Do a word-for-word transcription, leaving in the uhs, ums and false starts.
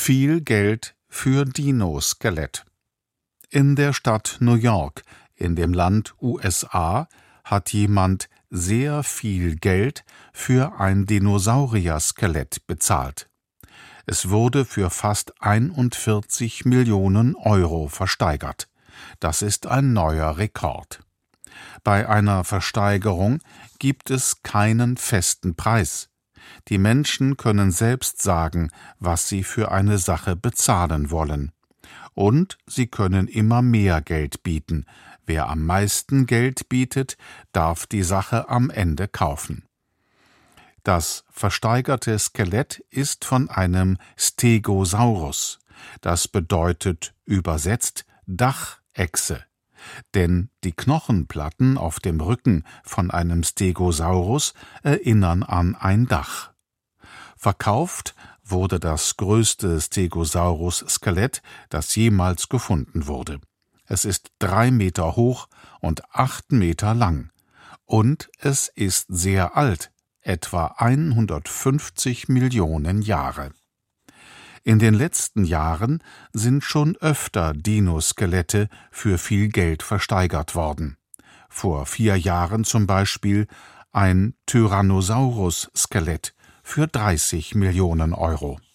Viel Geld für Dino-Skelett. In der Stadt New York, in dem Land U S A, hat jemand sehr viel Geld für ein Dinosaurier-Skelett bezahlt. Es wurde für fast einundvierzig Millionen Euro versteigert. Das ist ein neuer Rekord. Bei einer Versteigerung gibt es keinen festen Preis. Die Menschen können selbst sagen, was sie für eine Sache bezahlen wollen. Und sie können immer mehr Geld bieten. Wer am meisten Geld bietet, darf die Sache am Ende kaufen. Das versteigerte Skelett ist von einem Stegosaurus. Das bedeutet übersetzt Dachechse. Denn die Knochenplatten auf dem Rücken von einem Stegosaurus erinnern an ein Dach. Verkauft wurde das größte Stegosaurus-Skelett, das jemals gefunden wurde. Es ist drei Meter hoch und acht Meter lang. Und es ist sehr alt, etwa hundertfünfzig Millionen Jahre. In den letzten Jahren sind schon öfter Dinoskelette für viel Geld versteigert worden. Vor vier Jahren zum Beispiel ein Tyrannosaurus-Skelett für dreißig Millionen Euro.